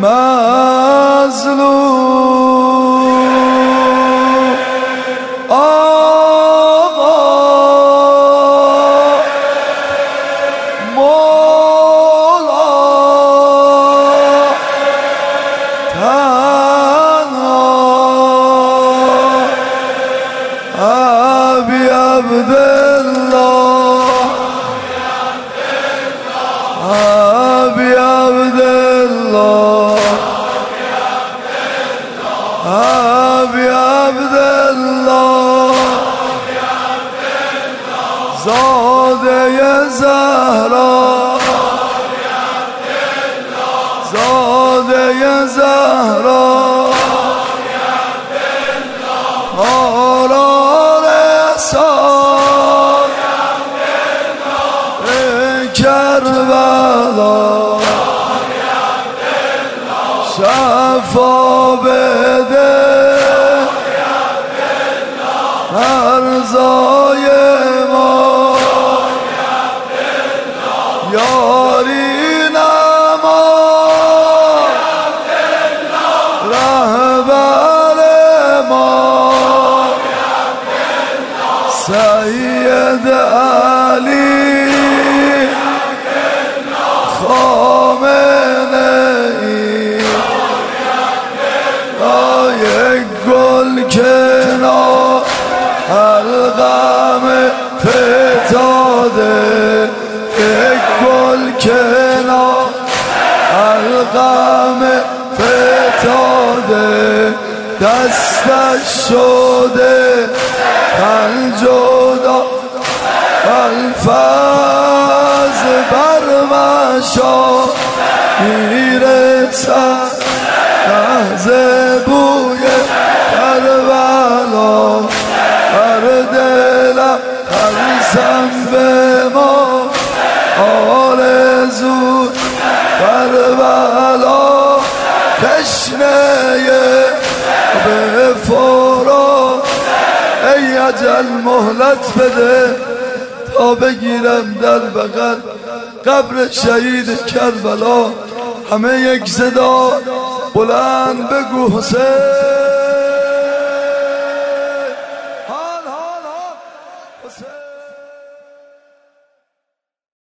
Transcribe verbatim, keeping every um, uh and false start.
مظلوم آقا مولا تنها ابی عبدالله ابی عبدالله ابی عبدالله زاده زهرا زاده زهرا آرار سال کربلا شفا بده مرزای ما یاری نما رهبر ما سید علی خامنه ای یک گل کنار حلقم فتاده یک گل کنار حلقم فتاده دستش شده تن جدا الفاظ بر مشا میرسد لحظه بوی کربلا بر دلم ترسم به ما آرزو کربلا تشنه به فرو ای اجل مهلت بده تا بگیرم در بغل قبر شهید کربلا همه یک صدا بلند بگو حسین